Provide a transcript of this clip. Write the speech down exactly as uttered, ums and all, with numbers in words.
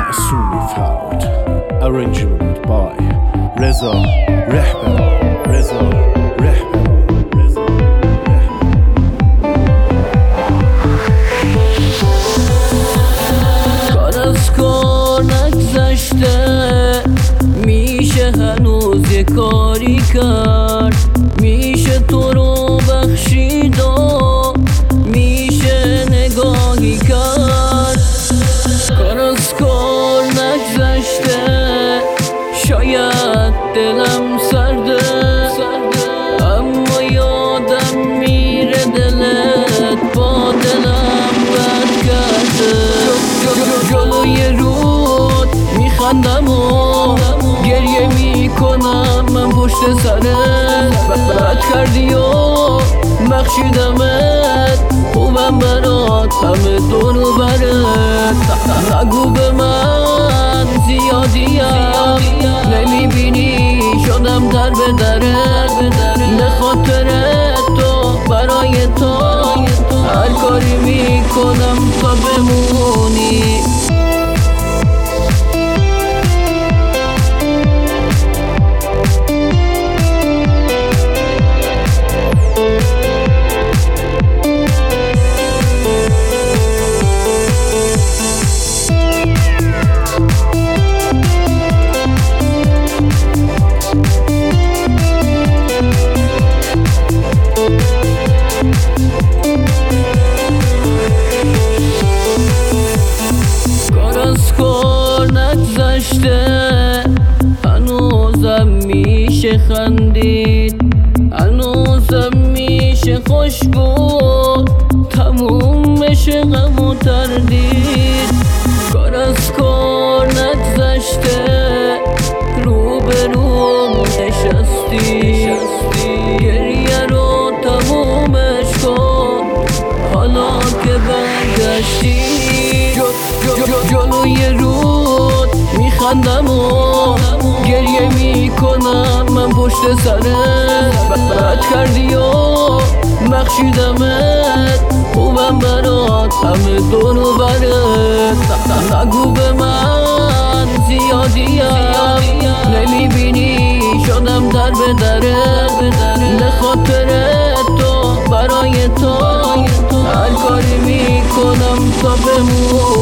معصومی فرد. Arrangement by رضا رهبر. رضا رهبر. رضا کار از کار نگذشته، میشه هنوز یه کاری کرد. میشه تو رو بخشید و میشه نگاهی کرد. کار از کار نگذشته، شاید دلم سرده، اما یادم میره دلت با دلم بد کرده. جلوی رود میخندم و گریه میکنم من پشت سرت. بد کردی و بخشیدمت، خوبم برات همه دور و برت. نگو به من زیادیم، نمیبینی شدم در به درت. به خاطر تو برای تو هر کاری میکنم تا بمونی. هنوزم میشه خندید، هنوزم میشه خوش بود، تموم بشه غم و تردید. کار از کار نگذشته، رو به رو نشستی. گریه رو تمومش کن حالا که برگشتی. جلوی رود میخندم و گریه میکنم من پشت سرت. بد کردی و بخشیدمت، خوبم برات همه دور و برت. نگو به من زیادیم، نمیبینی شدم در به درت. به خاطر تو برای تو هر کاری میکنم تا بمون.